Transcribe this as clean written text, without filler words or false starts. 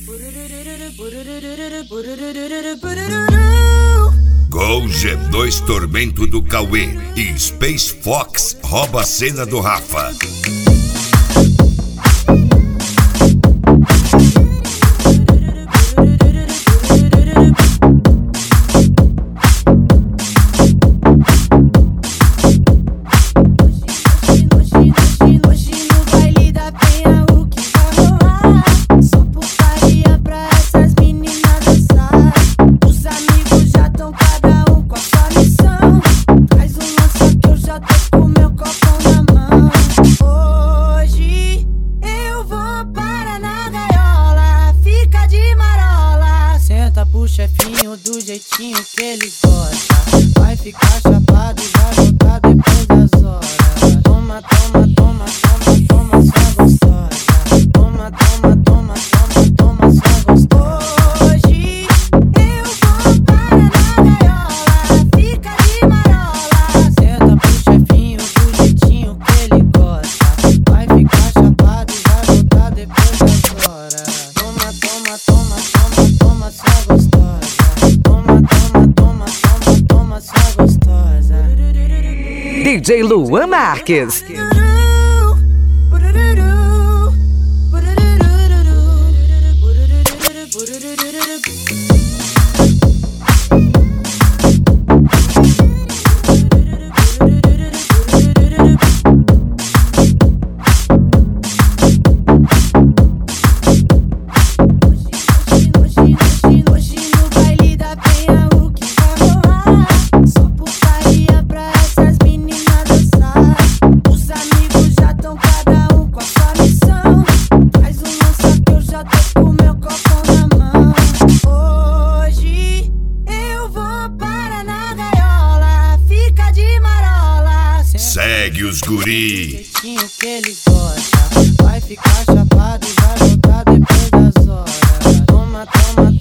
Gol G2 Tormento do Cauê e Space Fox rouba a cena do Rafa. O chefinho do jeitinho que ele gosta. Vai ficar chapado e vai voltar depois das horas. Toma, toma, toma, toma, toma, sua gostosa. Toma, toma, toma, toma, toma, sua gostosa. Hoje eu vou para na gaiola. Fica de marola. Senta pro chefinho do jeitinho que ele gosta. Vai ficar chapado e vai voltar depois das horas. Toma, toma, toma, toma, toma, sua gostosa. DJ Luan Marques. Segue os guri. Do jeitinho que ele gosta. Vai ficar chapado e vai voltar depois das horas. Toma, toma,